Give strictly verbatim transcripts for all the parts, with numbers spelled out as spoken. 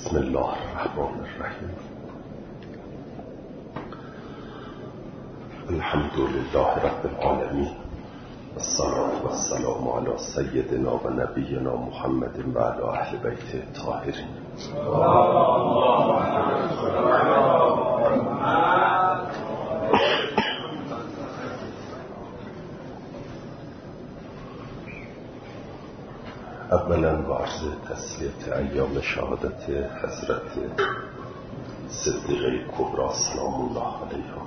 بسم الله الرحمن الرحیم. الحمد لله رب العالمین، الصلاة والسلام علی سیدنا و نبینا محمد و علی اهل بیت الطاهرین. اولا با عرض تسلیت ایام شهادت حضرت صدیقه کبری سلام الله علیها.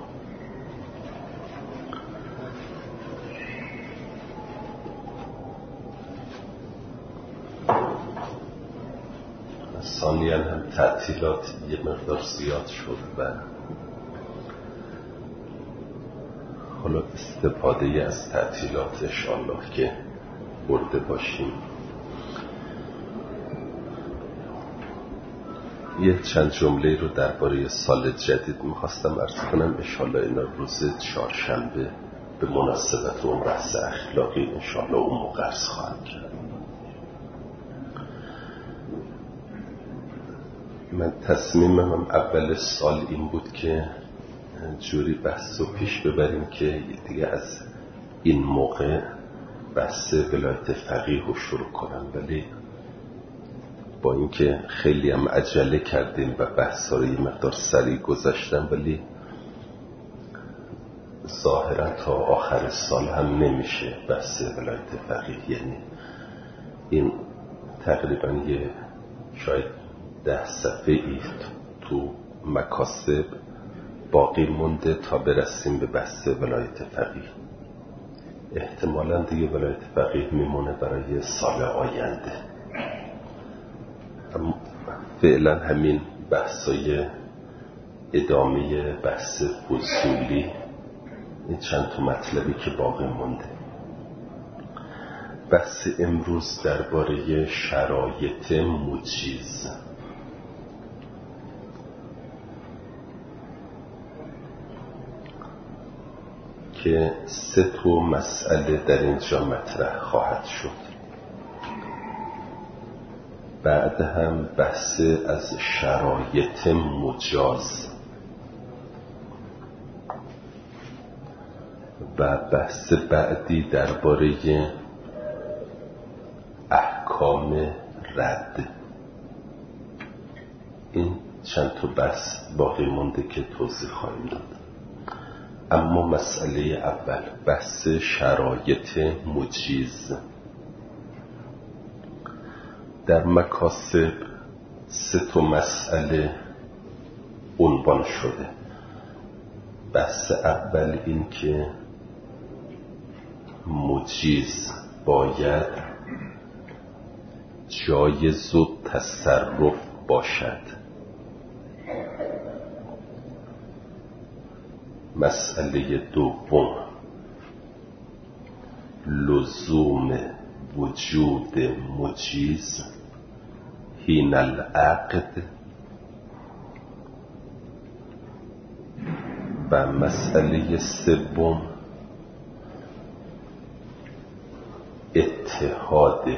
ثانیاً هم تعطیلات یه مقدار زیاد شد و حالا استفاده از تعطیلات انشاءالله که برده باشیم. یه چند جمله رو درباره سال جدید میخواستم عرض کنم. انشاءالله اینا روز چهارشنبه به مناسبت اون بحث اخلاقی انشاءالله اون موقع عرض خواهم کرد. من تصمیمم اول سال این بود که جوری بحث رو پیش ببریم که دیگه از این موقع بحث ولایت فقیه رو شروع کنم، ولی با اینکه خیلی هم عجله کردیم و بحث ها رو یه مقدار سریع گذاشتم، ولی ظاهرا تا آخر سال هم نمیشه بحث ولایت فقیه. یعنی این تقریبا یه شاید ده صفحه ای تو مکاسب باقی مونده تا برسیم به بحث ولایت فقیه. احتمالا دیگه ولایت فقیه میمونه برای سال آینده. فعلا همین بحثای ادامه بحث فضولی، این چند تا مطلبی که باقی مونده. بحث امروز درباره شرایط مجیز. که سه تا مسئله در اینجا مطرح خواهد شد. بعد هم بحث از شرایط مجاز و بحث بعدی درباره احکام رد. این چند تا بحث باقی مونده که توضیح خواهیم داد. اما مسئله اول بحث شرایط مجیز. در مکاسب سه تا مسئله عنوان شده. بحث اول این که مجیز باید جایز و تصرف باشد. مسئله دوم لزوم وجود مجیز حین العقد. و مسئله سوم اتحاد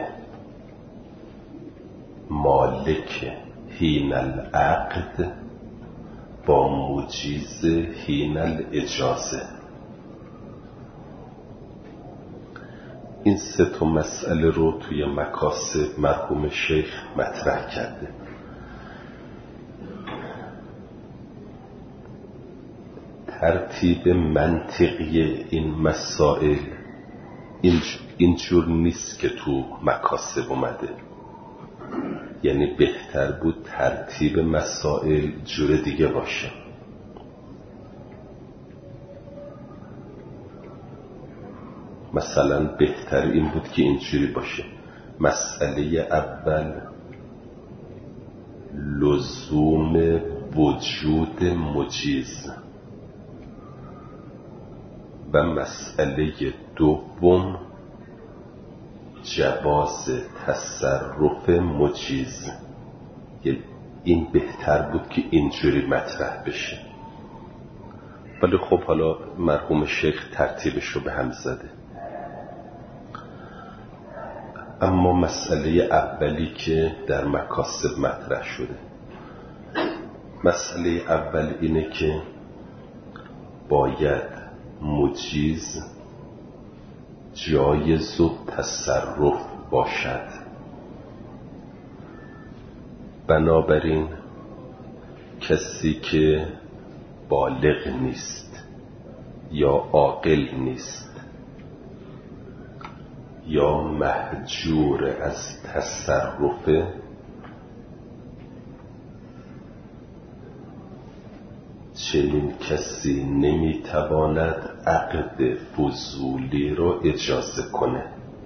مالک حین العقد با مجیز حین الاجازه. این سه تا مسئله رو توی مکاسب مرحوم شیخ مطرح کرده. ترتیب منطقی این مسائل اینجور نیست که تو مکاسب اومده. یعنی بهتر بود ترتیب مسائل جور دیگه باشه. مثلا بهتر این بود که اینجوری باشه. مسئله اول لزوم وجود مجیز و مسئله دوم جواز تصرف مجیز. این بهتر بود که اینجوری مطرح بشه، ولی خب حالا مرحوم شیخ ترتیبش رو به هم زده. اما مسئله اولی که در مکاسب مطرح شده مسئله اول اینه که باید مجیز جایز و تصرف باشد. بنابراین کسی که بالغ نیست یا عاقل نیست یا محجور از تصرف، چنین کسی نمیتواند عقد فضولی رو اجازه کنه.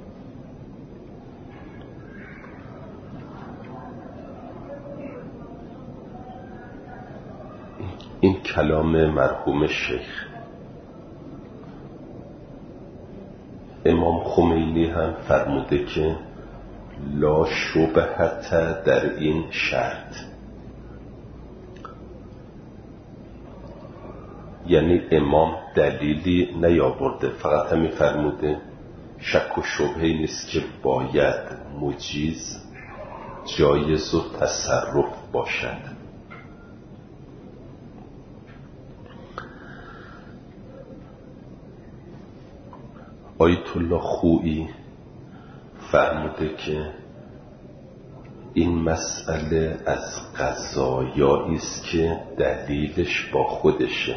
این کلام مرحوم شیخ. امام خمینی هم فرموده که لا شبهت در این شرط، یعنی امام دلیلی نیاورده، فقط همین فرموده شک و شبهه نیست که باید مجیز جایز و تصرف باشد. آیت الله خویی فرموده که این مسئله از قضایایی است که دلیلش با خودشه.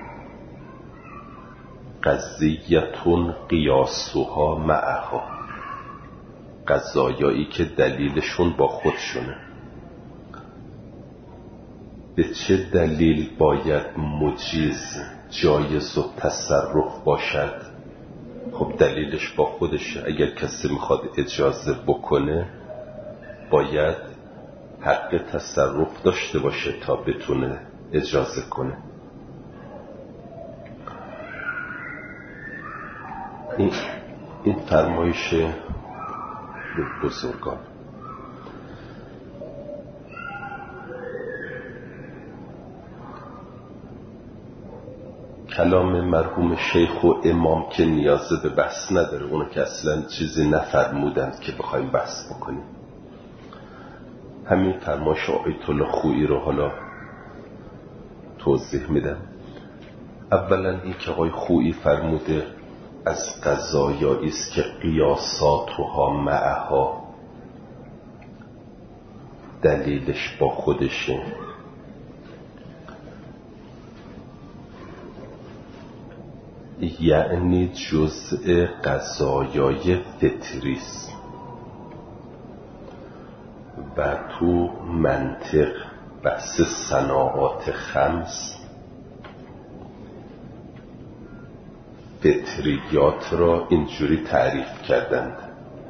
قضیتون قیاسها معها، قضایایی که دلیلشون با خودشونه. به چه دلیل باید مجیز جایز و تصرف باشد؟ خب دلیلش با خودشه. اگر کسی میخواد اجازه بکنه باید حق تصرف داشته باشه تا بتونه اجازه کنه. این, این فرمایش بزرگان. کلام مرحوم شیخ و امام که نیاز به بحث نداره، اونو که اصلا چیزی نفرمودند که بخوایم بحث بکنیم. همین فرمایش آیت الله خویی رو حالا توضیح میدم. اولا این که آقای خویی فرموده از قضایایی است که قیاساتها معها، دلیلش با خودشه. یعنی جزء قضایای فطریست و تو منطق بحث صناعات خمس فطریات را اینجوری تعریف کردند: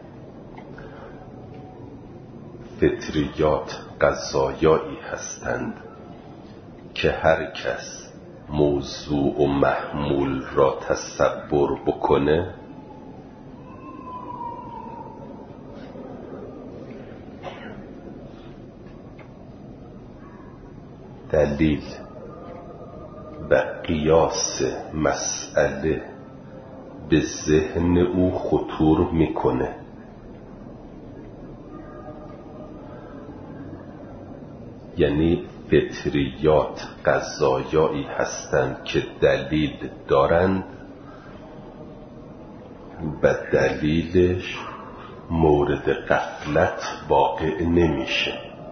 فطریات قضایایی هستند که هر کس موضوع و محمول را تصور بکنه دلیل و قیاس مسئله به ذهن او خطور میکنه. یعنی فطریات قضایایی هستند که دلیل دارند و دلیلش مورد غفلت واقع نمیشه.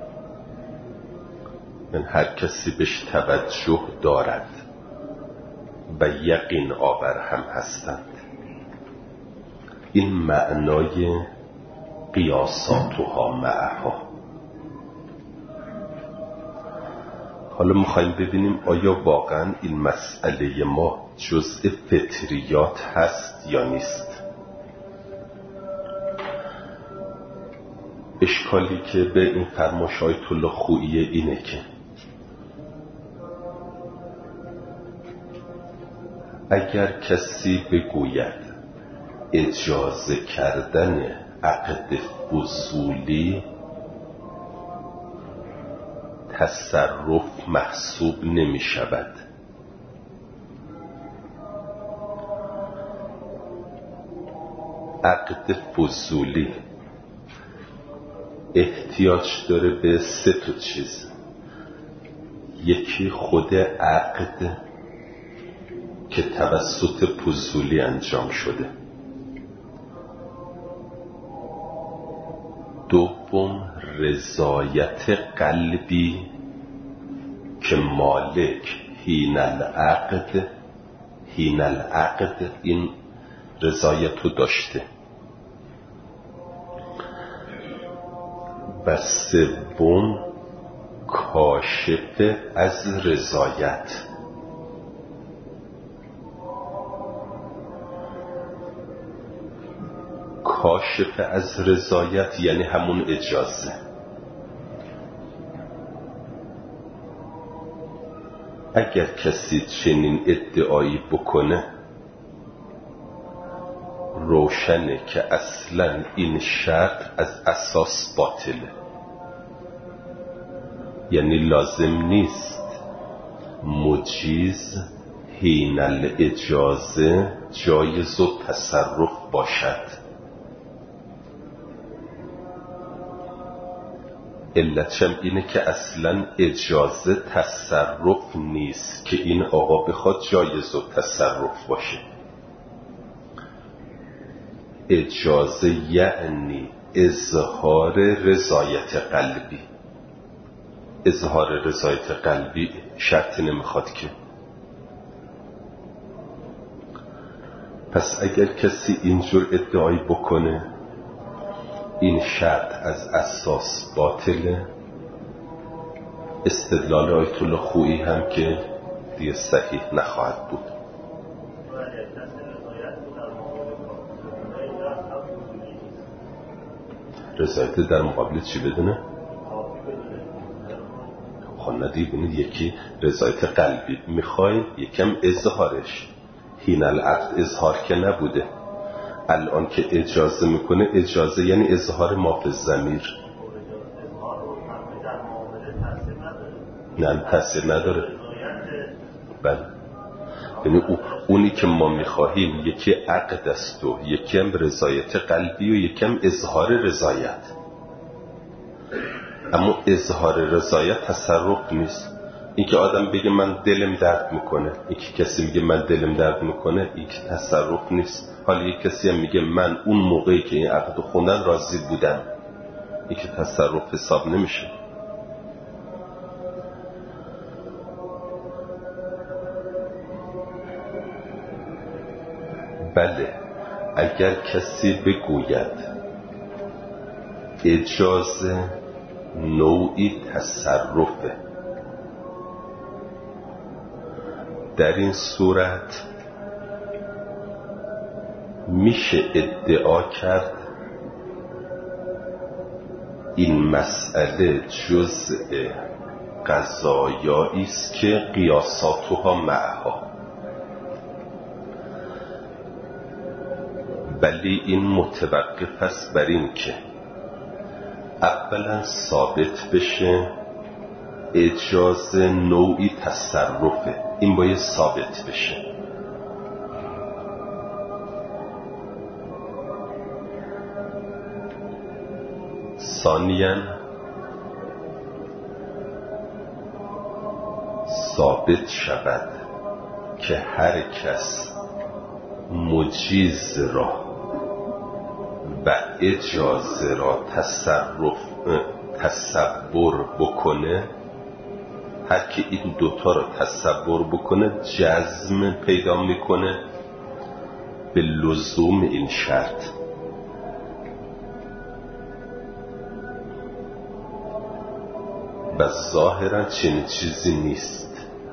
من هر کسی بهش توجه دارد و یقین آور هم هستند. این معنای قیاساتها معها. حالا میخوایم ببینیم آیا واقعا این مسئله ما جزء فطریات هست یا نیست. اشکالی که به این فرمایش آیت الله خویی اینه که اگر کسی بگوید اجازه کردن عقد فضولی تصرف محسوب نمی شود، عقد فضولی احتیاج داره به سه تا چیز. یکی خود عقد که توسط پوزولی انجام شده، دوم رضایت قلبی که مالک حین العقد حین العقد این رضایت رو داشته، و سوم کاشف از رضایت. کاشف از رضایت یعنی همون اجازه. اگر کسی چنین ادعایی بکنه روشنه که اصلا این شرط از اساس باطله، یعنی لازم نیست مجیز حین الاجازه جایز و تصرف باشد. علتشم اینه که اصلا اجازه تصرف نیست که این آقا بخواد جایز و تصرف باشه. اجازه یعنی اظهار رضایت قلبی. اظهار رضایت قلبی شرطی نمیخواد که. پس اگر کسی اینجور ادعایی بکنه این شرط از اساس باطله. استدلال آیت الله خویی هم که دیگه صحیح نخواهد بود. رضایت در مقابل چی بدونه؟ خب ندیبونید یکی رضایت قلبی میخواین یکم اظهارش. حین العقد اظهار که نبوده، الان که اجازه میکنه اجازه یعنی اظهار ما فی الضمیر. نه تاثیر نداره. بله یعنی اونی که ما میخواهیم یکی عقد است و یکی هم رضایت قلبی و یکی هم اظهار رضایت. اما اظهار رضایت تصرف نیست. این که آدم بگه من دلم درد میکنه، این که کسی میگه من دلم درد میکنه، این که تصرف نیست. حالا یک کسی هم میگه من اون موقعی که این عقد خوندن راضی بودم، این که تصرف حساب نمیشه. بله اگر کسی بگوید اجازه نوعی تصرفه، در این صورت میشه ادعا کرد این مسئله جزء قضایایی است که قیاساتها معها، ولی این متوقف است بر این که اولا ثابت بشه اجازه نوعی تصرفه. این باید ثابت بشه. ثانیاً ثابت شود که هر کس مجیز را و اجازه را تصرف تصور بکنه، هر که این دوتا را تصور بکنه جزم پیدا میکنه به لزوم این شرط. و ظاهرا چنین چیزی نیست.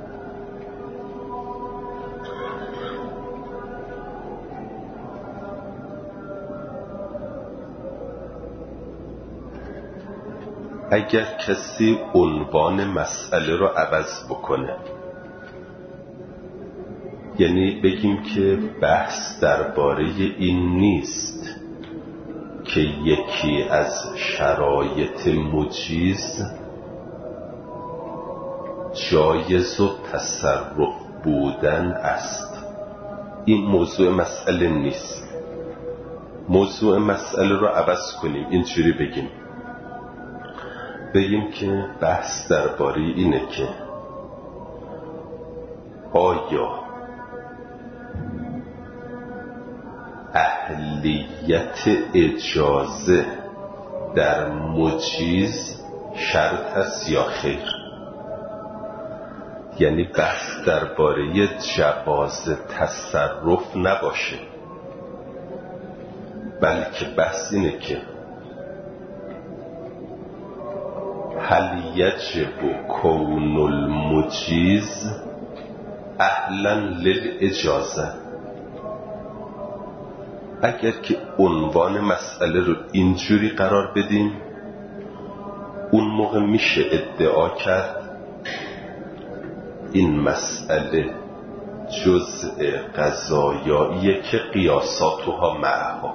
اگر کسی عنوان مسئله رو عوض بکنه، یعنی بگیم که بحث درباره این نیست که یکی از شرایط مجیز جایز و تصرف بودن است، این موضوع مسئله نیست. موضوع مسئله رو عوض کنیم، اینجوری بگیم بگیم که بحث درباره اینه که آیا اهلیت اجازه در مجیز شرط است یا خیر؟ یعنی بحث درباره جواز تصرف نباشه، بلکه بحث اینه که هل یجب کون المجیز اهلا للاجازه. اگر که عنوان مسئله رو اینجوری قرار بدیم، اون موقع میشه ادعا کرد این مسئله جزء قضایاییه که قیاساتها معها.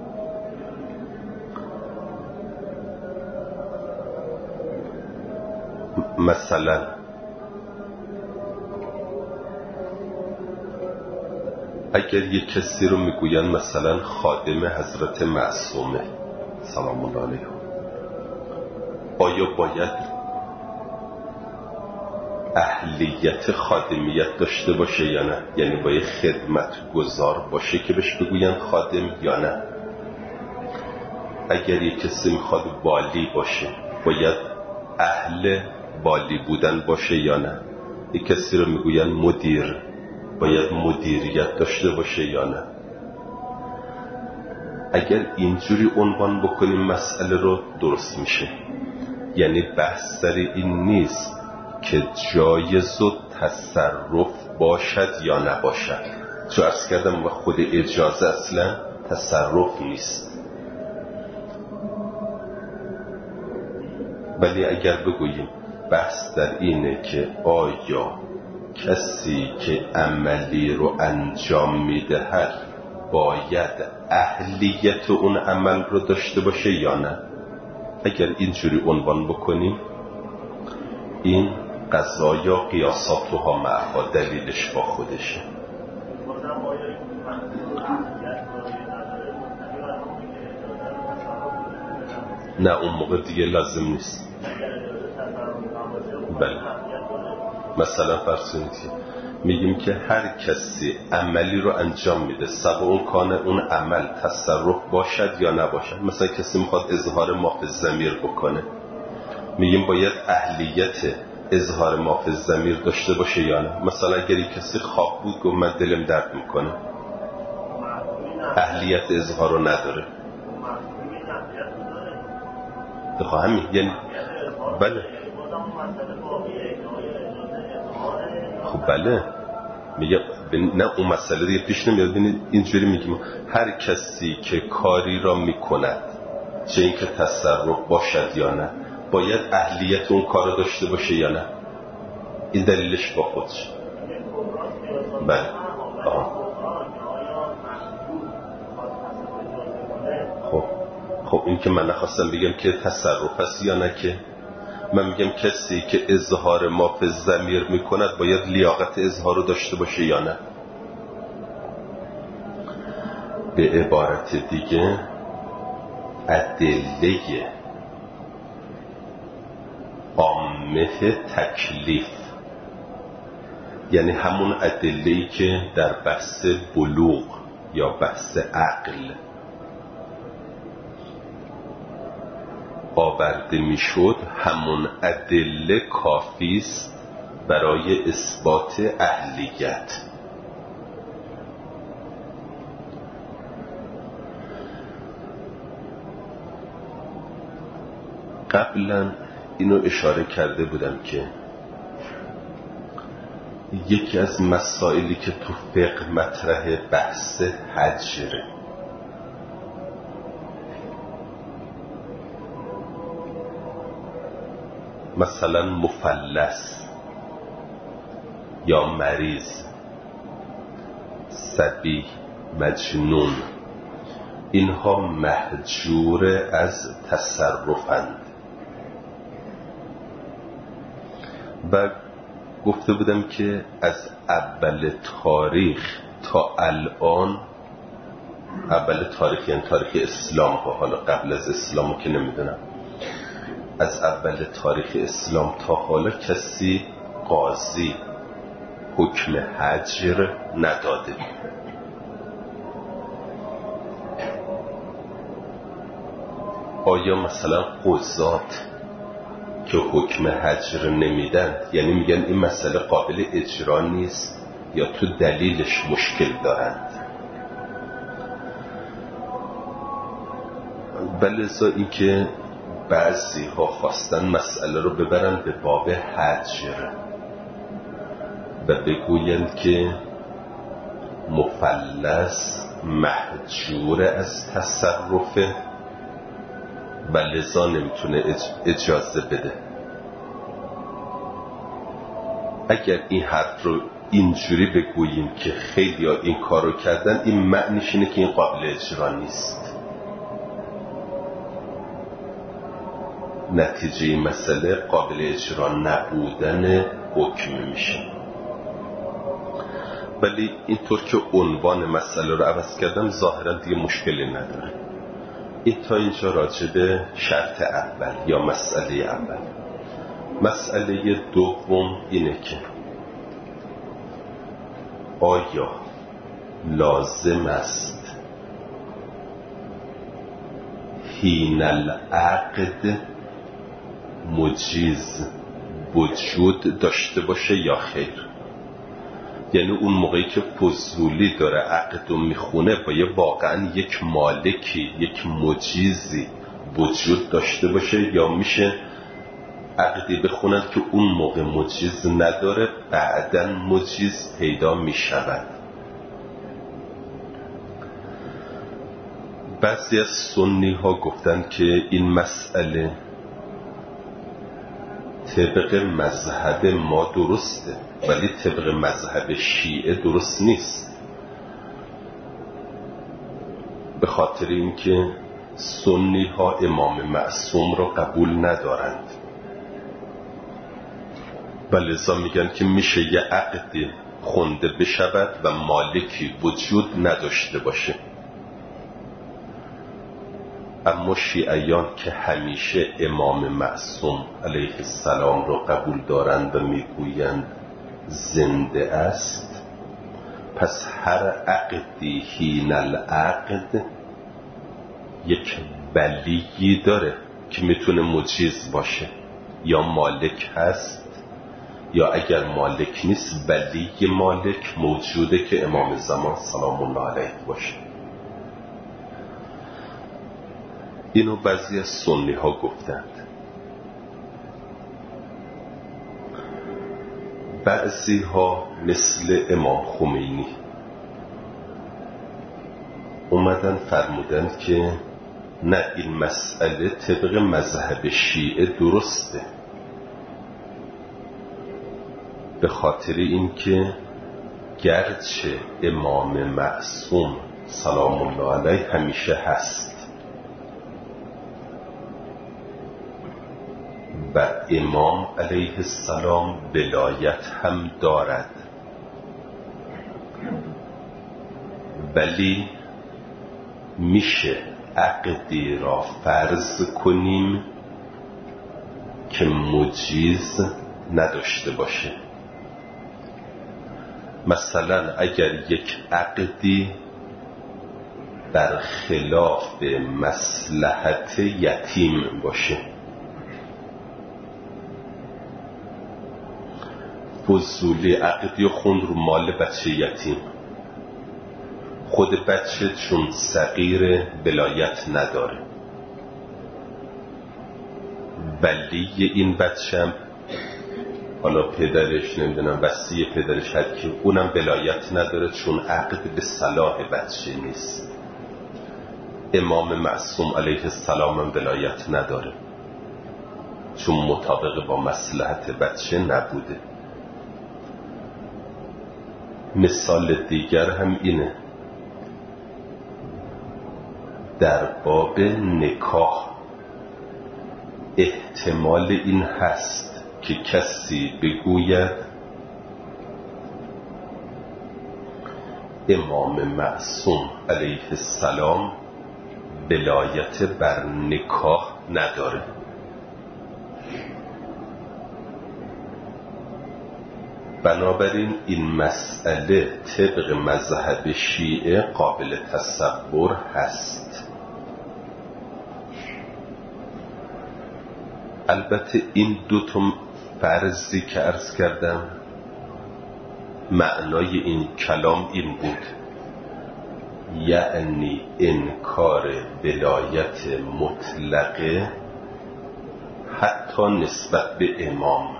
مثلا اگر یک کسی رو میگوین مثلا خادم حضرت معصومه سلام الله علیه، آیا باید اهلیت خادمیت داشته باشه یا نه؟ یعنی باید خدمت گذار باشه که بهش بگوین خادم یا نه؟ اگر یک کسی میخواد والی باشه باید اهل والی بودن باشه یا نه؟ یک کسی رو میگوین مدیر باید مدیریت داشته باشه یا نه؟ اگر اینجوری عنوان بکنیم مسئله رو درست میشه. یعنی بحث سر این نیست که جایز و تصرف باشد یا نباشد، چون عرض کردم و خود اجازه اصلا تصرف نیست. ولی اگر بگوییم بحث در اینه که آیا کسی که عملی رو انجام میدهد باید اهلیت اون عمل رو داشته باشه یا نه، اگر اینجوری عنوان بکنیم این قضایا قیاساتها معها دلیلش با خودشه. نه اون موقع دیگه لازم نیست. بله مثلا فرض کنید میگیم که هر کسی عملی رو انجام میده سواء اون کان اون عمل تصرف باشد یا نباشد. مثلا کسی میخواد اظهار ما فی الضمیر بکنه، میگیم باید اهلیت اظهار ما فی الضمیر داشته باشه یا نه؟ مثلا اگر کسی خواب بود گفت من دلم درد میکنه، اهلیت اظهار رو نداره. دقیقا همین یعنی بله خب بله میگه نه اون مسئله دیگه پیش نمیاد. ببینید اینجوری میگیم هر کسی که کاری را میکند چه این که تصرف باشد یا نه باید اهلیت اون کار داشته باشه یا نه. این دلیلش با خودش. بله آه. خب خب این که من نخواستم بگم که تصرف است یا نه، که من میگم کسی که اظهار ما فی الضمیر میکند باید لیاقت اظهار رو داشته باشه یا نه. به عبارت دیگه ادله عامه تکلیف، یعنی همون ادله‌ای که در بحث بلوغ یا بحث عقل آورده میشد، همون ادله کافی است برای اثبات اهلیت. قبلا اینو اشاره کرده بودم که یکی از مسائلی که تو فقه مطرح بحث حجره. مثلا مفلس یا مریض، صبی، مجنون، اینها محجور از تصرفند. و گفته بودم که از اول تاریخ تا الان، اول تاریخ یعنی تاریخ اسلام ها، حالا قبل از اسلامو که نمیدونم، از اول تاریخ اسلام تا حالا کسی قاضی حکم حجر نداده. آیا مثلا قضات که حکم حجر نمیدن یعنی میگن این مسئله قابل اجرا نیست یا تو دلیلش مشکل دارند؟ بلذا این که بعضی ها خواستن مسئله رو ببرن به باب حجر و بگویند که مفلس محجور از تصرفه و لذا نمیتونه اجازه بده. اگر این حرف رو اینجوری بگوییم که خیلی ها این کار رو کردن، این معنیش اینه که این قابل اجرا نیست. نتیجه این مسئله قابل اجرا نبودن حکم میشه. ولی اینطور که عنوان مسئله رو عوض کردم ظاهرا دیگه مشکلی نداره. این تا اینجا راجع به شرط اول یا مسئله اول. مسئله دوم اینه که آیا لازم است حین العقد مجیز وجود داشته باشه یا خیر؟ یعنی اون موقعی که فضولی داره عقد رو میخونه باید واقعا یک مالکی، یک مجیزی وجود داشته باشه، یا میشه عقدی بخونن که اون موقع مجیز نداره بعداً مجیز پیدا میشود؟ بعضی از سنی ها گفتن که این مسئله طبق مذهب ما درسته ولی طبق مذهب شیعه درست نیست، به خاطر اینکه سنی ها امام معصوم را قبول ندارند و لذا میگن که میشه یه عقدی خونده بشود و مالکی وجود نداشته باشه. اما شیعیان که همیشه امام معصوم علیه السلام را قبول دارند و میگویند زنده است، پس هر عقدی حین العقد یک ولیی داره که میتونه مجیز باشه، یا مالک هست، یا اگر مالک نیست ولی مالک موجوده که امام زمان سلام الله علیه باشه. اینو بعضی از سنی ها گفتند. بعضی ها مثل امام خمینی اومدن فرمودند که نه، این مسئله طبق مذهب شیعه درسته، به خاطر اینکه گرچه امام معصوم سلام الله علیه همیشه هست و امام علیه السلام ولایت هم دارد، ولی میشه عقدی را فرض کنیم که مجیز نداشته باشه. مثلا اگر یک عقدی برخلاف مصلحت یتیم باشه، فضولی عقدی و خوند رو مال بچه یتیم، خود بچه چون صغیر ولایت نداره، ولی این بچه هم حالا پدرش نمیدونم وصی پدرش هر کی، اونم ولایت نداره چون عقد به صلاح بچه نیست. امام معصوم علیه السلام هم ولایت نداره چون مطابق با مصلحت بچه نبوده. مثال دیگر هم اینه، در باب نکاح احتمال این هست که کسی بگوید امام معصوم علیه السلام ولایت بر نکاح نداره. بنابراین این مسئله طبق مذهب شیعه قابل تصور هست. البته این دو تا فرضی که عرض کردم معنای این کلام این بود، یعنی انکار ولایت مطلقه حتی نسبت به امام،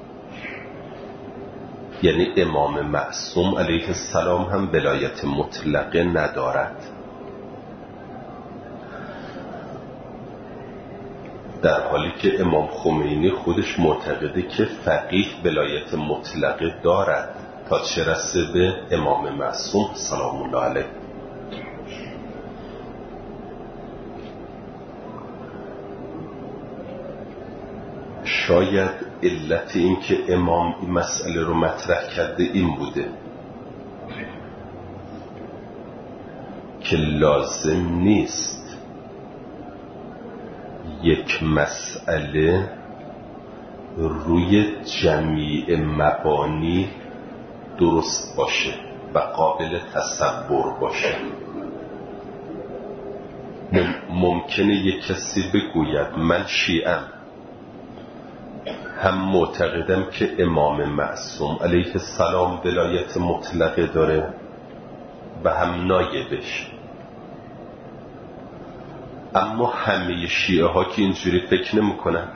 یعنی امام معصوم علیه السلام هم ولایت مطلقه ندارد، در حالی که امام خمینی خودش معتقده که فقیه ولایت مطلقه دارد، تا چه رسه به امام معصوم سلام الله علیه. شاید علت این که امام این مسئله رو مطرح کرده این بوده که لازم نیست یک مسئله روی جمیع مبانی درست باشه و قابل تصور باشه. ممکنه یک کسی بگوید من شیعم، هم معتقدم که امام معصوم علیه السلام ولایت مطلقه داره و هم نایبش، اما همه شیعه ها که اینجوری فکر نمی کنن.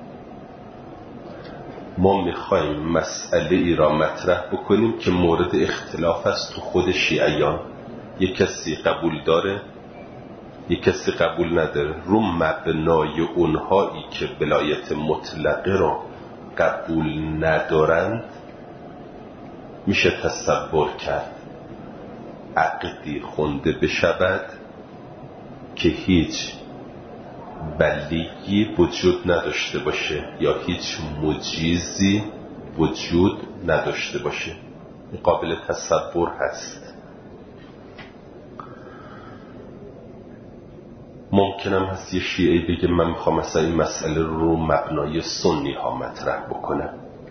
ما میخوایم مسئله ای را مطرح بکنیم که مورد اختلاف است تو خود شیعیان، یک کسی قبول داره یک کسی قبول نداره، رو مبنای اونهایی که ولایت مطلقه را قبول ندارند میشه تصور کرد عقدی خونده بشود که هیچ ولیی وجود نداشته باشه یا هیچ مجیزی وجود نداشته باشه. این قابل تصور هست. ممکنم هست یه شیعه بگه من میخوام مثلا این مسئله رو مبنای سنی ها مطرح بکنم.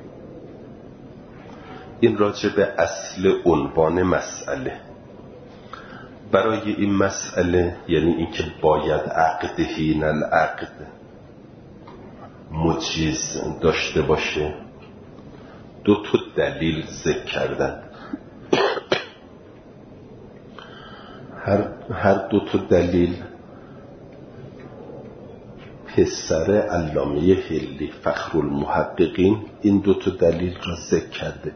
این راجع به اصل عنوان مسئله. برای این مسئله، یعنی اینکه باید عقد حین العقد مجیز داشته باشه، دو تا دلیل ذکر کردن. هر هر دو تا دلیل پسر علامه حلی فخرالمحققین این دو تا دلیل را ذکر کرده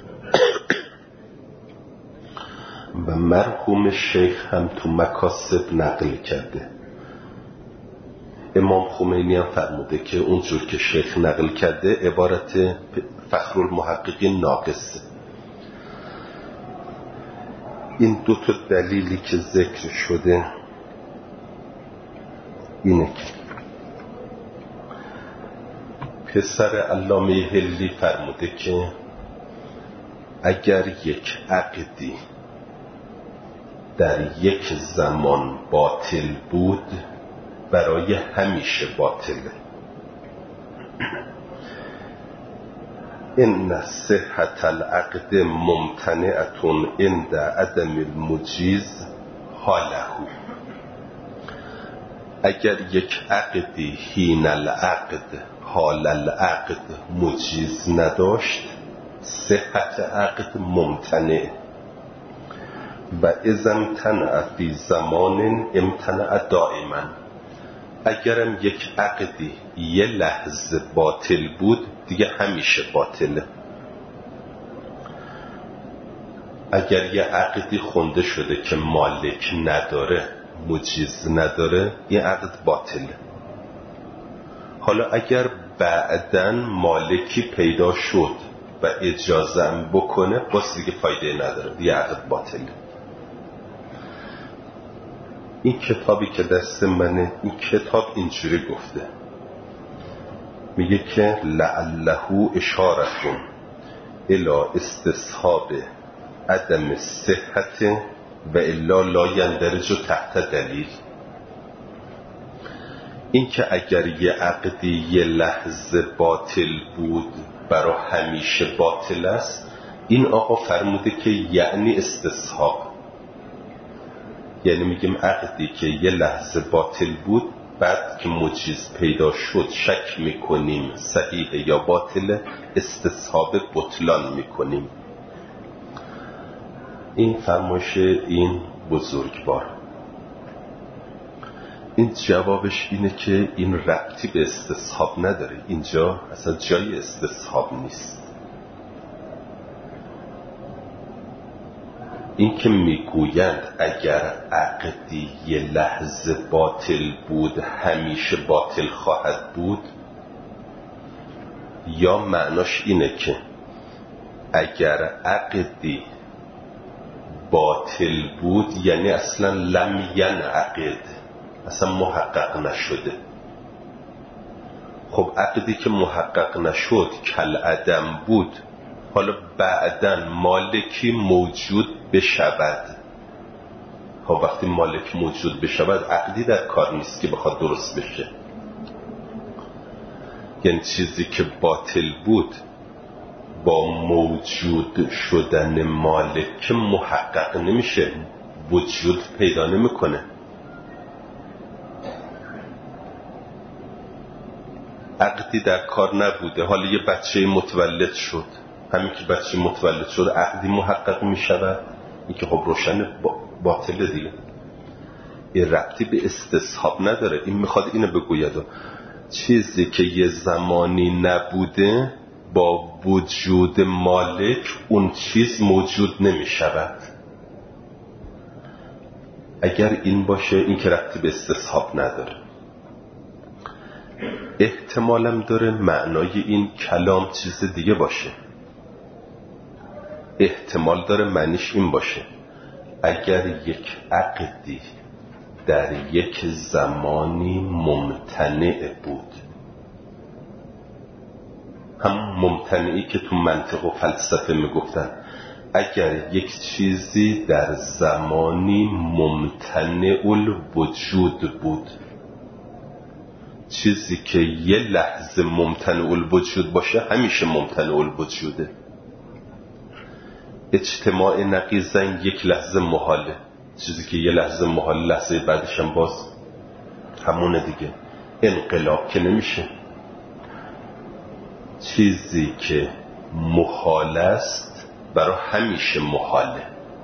و مرحوم شیخ هم تو مکاسب نقل کرده. امام خمینی هم فرموده که اونجور که شیخ نقل کرده عبارت فخرالمحققین ناقصه. این دو تا دلیلی که ذکر شده اینه که پسر علامه حلی فرموده که اگر یک عقدی در یک زمان باطل بود برای همیشه باطله. ان صحت العقد ممتنعة عند عدم المجیز حاله. اگر یک عقدی حین العقد حال العقد مجیز نداشت صحت عقد ممتنع و اذا امتنع فی زمان امتنع دائما. اگرم یک عقدی یه لحظه باطل بود دیگه همیشه باطله. اگر یه عقدی خونده شده که مالک نداره مجیز نداره این عقد باطله. حالا اگر بعداً مالکی پیدا شد و اجازه هم بکنه باز دیگه فایده نداره، دیگه عقد باطله. این کتابی که دست منه این کتاب اینجوری گفته، میگه که لعله اشارتون الی استصحاب عدم صحت و الا لا یندرج تحت دلیل. این که اگر یه عقدی یه لحظه باطل بود برای همیشه باطل است این آقا فرموده که یعنی استصحاب، یعنی میگیم عقدی که یه لحظه باطل بود بعد که مجیز پیدا شد شک میکنیم صحیح یا باطل، استصحاب بطلان میکنیم. این فرمایش این بزرگوار، این جوابش اینه که این ربطی به استصحاب نداره، اینجا اصلا جای استصحاب نیست. این که میگویند اگر عقدی یه لحظه باطل بود همیشه باطل خواهد بود، یا معناش اینه که اگر عقدی باطل بود یعنی اصلا لم ینعقد، اصلا محقق نشده. خب عقدی که محقق نشد کل عدم بود، حالا بعدن مالکی موجود بشود. خب وقتی مالک موجود بشود عقدی در کار نیست که بخواد درست بشه. یعنی چیزی که باطل بود با موجود شدن مالک محقق نمیشه، وجود پیدا نمیکنه. عقدی در کار نبوده، حالا یه بچه متولد شد، همین که بچه متولد شد عقدی محقق میشود، این که خب روشن باطله دیگه. این ربطی به استصحاب نداره. این میخواد اینو بگوید چیزی که یه زمانی نبوده با وجود مالک اون چیز موجود نمیشود. اگر این باشه این که ربطی به استصحاب نداره. احتمالم داره معنای این کلام چیز دیگه باشه. احتمال داره معنیش این باشه اگر یک عقدی در یک زمانی ممتنع بود، هم ممتنعی که تو منطق و فلسفه میگفتن اگر یک چیزی در زمانی ممتنع الوجود بود، چیزی که یه لحظه ممتنع الوجود باشه همیشه ممتنع الوجوده. اجتماع نقیضین یک لحظه محاله، چیزی که یه لحظه محاله لحظه بعدش هم باز همونه دیگه. انقلاب که نمیشه. چیزی که محال است برای همیشه محاله.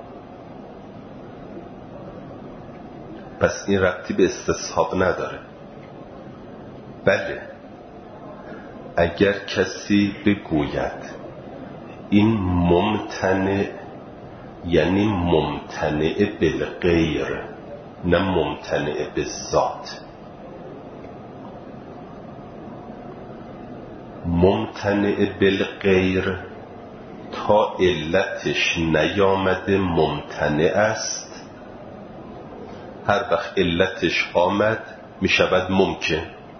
پس این ربطی به استصحاب نداره. بله اگر کسی بگوید این ممتنع یعنی ممتنع بالغیر نه ممتنع بالذات، ممتنع بالغیر تا علتش نیامده ممتنع است، هر وقت علتش آمد می شود ممکن.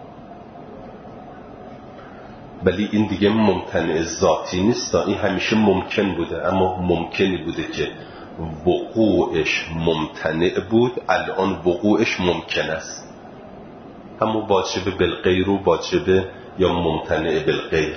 ولی این دیگه ممتنع ذاتی نیست، این همیشه ممکن بوده اما ممکنی بوده که وقوعش ممتنع بود الان وقوعش ممکن است. همون واجب بالغیر و واجب یا ممتنع بالغیر.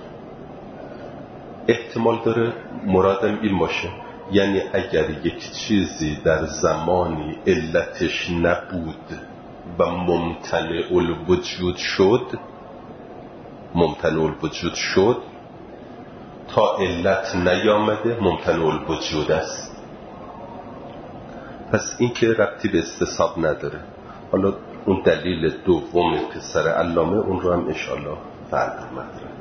احتمال داره مرادم این باشه یعنی اگر یک چیزی در زمانی علتش نبود و ممتنع الوجود شد، ممتنع الوجود شد تا علت نیامده ممتنع الوجود است. پس این که ربطی به استصحاب نداره. حالا اون دلیل دوم پسر علامه اون رو هم انشاءالله فردا مطرح